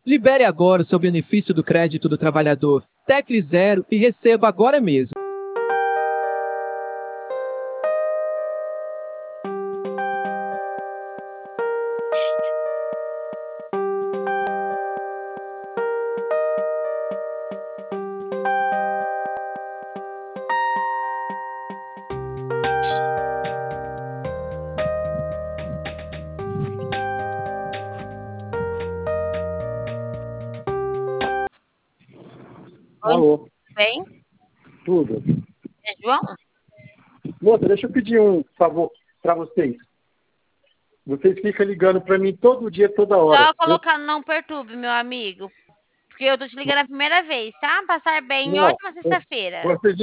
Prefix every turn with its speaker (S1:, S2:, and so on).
S1: Libere agora o seu benefício do crédito do trabalhador. Tecle 0 e receba agora mesmo.
S2: Oi,
S3: Alô,
S2: tudo bem?
S3: tudo.
S2: É João?
S3: Moça, deixa eu pedir um favor para vocês. Vocês ficam ligando para mim todo dia, toda hora.
S2: Só colocar não perturbe, meu amigo. Porque eu tô te ligando a primeira vez, tá? Passar bem.
S3: Não,
S2: Ótima sexta-feira.
S3: vocês